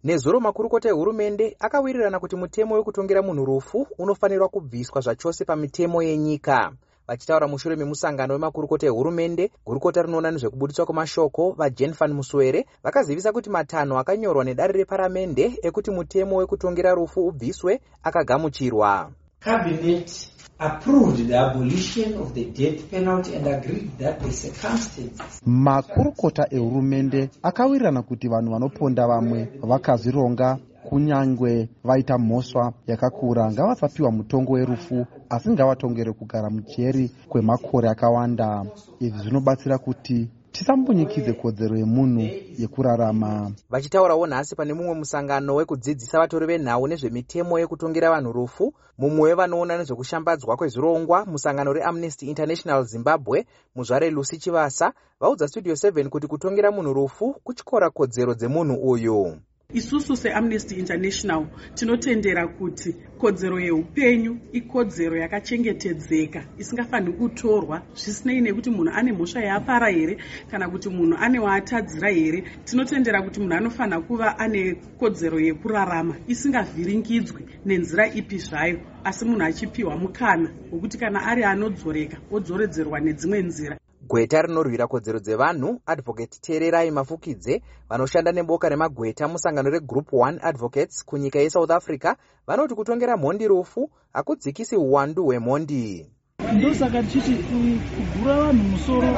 Nezuro makurukota ehurumende akawirirana kuti mutemo wekutongera munhu rufu unofanirwa kubviswa zvachose pamitemo yenyika. Vachitaura mushure memusangano wemakurukota ehurumende, gurukota rinoona nezvekubudiswa kwemashoko vaJane van Muswere vakazivisa kuti matanho akanyorwa nedare reparamende ekuti mutemo wekutongera rufu ubviswe akagamuchirwa. Cabinet approved the abolition of the death penalty and agreed that the circumstances. Makurukota ehurumende akawirirana kuti vanhu vanoponda vamwe vakazvironga kunyangwe vaita mhosva yakakura ngavasapiwa mutongo werufu asi ngavatongere kugara mujeri kwemakore akawanda. Izvi zvinobatsira kuti tisambonyikidze kodzero yemunhu yekurarama. Vachitaurawo nhasi pane mumwe musangano wekudzidzisa vatori venhau nezvemitemo yekutongera vanhu rufu, mumwe wevanoona nezvekushambadzwa kwezvirongwa musangano reAmnesty International Zimbabwe, muzvare Lucy Chivasa, vaudza Studio 7 kuti kutongera munhu rufu kuchikora kodzero dzemunhu uyu. Isusu seAmnesty International tinotendera kuti kodzero yeupenyu ikodzero yakachengetedzeka isingafaniri kutorwa zvisinei nekuti munhu ane mhosva yaapara here kana kuti munhu ane waatadzira here. Tinotendera kuti munhu anofanira kuva ane kodzero yekurarama isingavhiringidzwi nenzira ipi zvayo, asi munhu achipiwa mukana wekuti kana ari anodzoreka odzoredzerwa nedzimwe nzira. Gweta rinorwira kodzero dzevanhu Advocate Tererai Mafukidze vanoshanda neboka remagweta musangano reGroup 1 Advocates kunyika yeSouth Africa vanoti kutongera mhondi rufu hakudzikisi uwandu hwemhondi. Ndosaka tichiti kugura vanhu musoro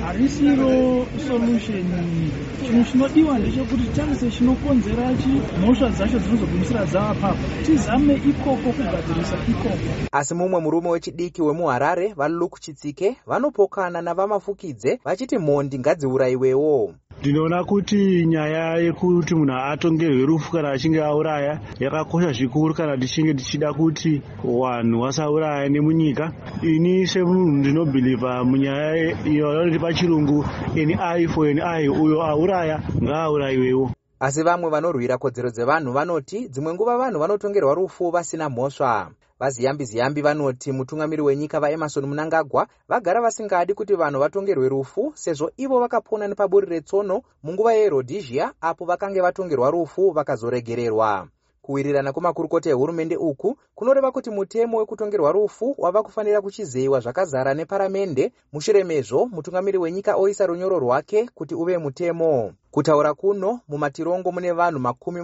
harisiro solution. Chinhu chinodiwa ndechekuti tarise chinokonzera mhosva dzacho dzinozogumisira dzavapapo, tizame ikoko kugadzirisa ikoko. Asi mumwe murume wechidiki wemuHarare vaLuke Chitsike vanopokana navaMafukidze vachiti mhondi ngadziurayiwewo. Ndinoona kuti nyaya yekuti munhu atongerwe rufu kana achinge auraya yakakosha zvikuru kana tichinge tichida kuti vanhu vasauraya nemunyika. Ini semunhu ndinobhiliva munyaya inoti pachirungu an eye for an eye, uyo auraya ngaaurayiwewo. Asi vamwe vanorwira kodzero dzevanhu vanoti dzimwe nguva vanhu vanotongerwa rufu vasina mhosva. Vaziyambi vanoti mutungamiri wenyika vaEmmerson Mnangagwa vagara vasingadi kuti vanhu vatongerwe rufu sezvo ivo vakapona nepaburi retsono munguva yeRhodesia apo vakange vatongerwa rufu vakazoregererwa. Kuwirirana kwemakurukota ehurumende uku kunoreva kuti mutemo wekutongerwa rufu wava kufanira kuchizeyiwa zvakazara neparamende. Mushure mezvo mutungamiri wenyika oisa runyoro rwake kuti uve mutemo. Kutaura kuno mumatirongo mune vanhu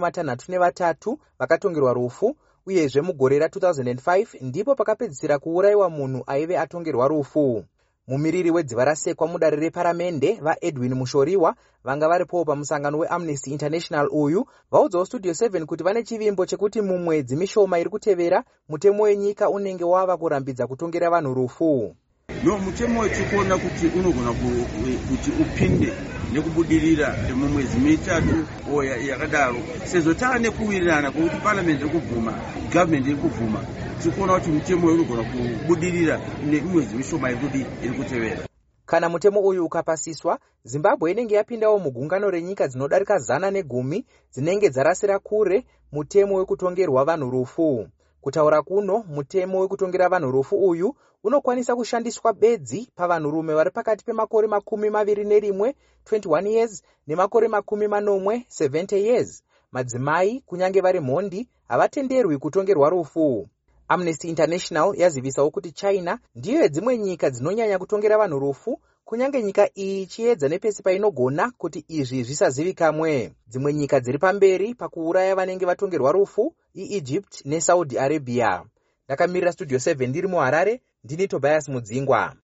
63 vakatongerwa rufu, uyezve mugore ra2005 ndipo pakapedzisira kuurayiwa munhu aive atongerwa rufu. Mumiriri wedziva rasekwa mudare reparamende vaEdwin Mushoriwa vanga varipo pamusangano weAmnesty International uyu vaudzawo Studio 7 kuti vane chivimbo chekuti mumwedzi mishoma iri kutevera mutemo wenyika unenge wava kurambidza kutongera vanhu rufu. Mutemo wetikuona kuti unogona kuti upinde nekubudirira mumwedzi mitatu yakadaro sezvo taane kuwirirana kwekuti parliament iri kubvuma, government iri kubvuma, tikuona kuti mutemo uyu unogona kubudirira nemwedzi mishoma iri kutevera. Kana mutemo uyu ukapasiswa, Zimbabwe inenge yapindawo mugungano renyika dzinodarika 110 dzinenge dzarasira kure mutemo wekutongerwa vanhu rufu. Kutaura kuno mutemo wekutongera vanhu rufu uyu unokwanisa kushandiswa bedzi pavanhurume vari pakati pemakore 21 21 years nemakore 40 70 years. Madzimai kunyange vari mhondi havatenderwi kutongerwa rufu. Amnesty International yazivisawo kuti China ndiyo yedzimwe nyika dzinonyanya kutongera vanhu rufu, kunyange nyika iyi ichiedza nepesi painogona kuti izvi zvisazivikamwe. Dzimwe nyika dziri pamberi pakuuraya vanenge vatongerwa rufu iEgypt neSaudi Arabia. Ndakamirira Studio 7 ndiri muHarare, ndini Tobias Mudzingwa.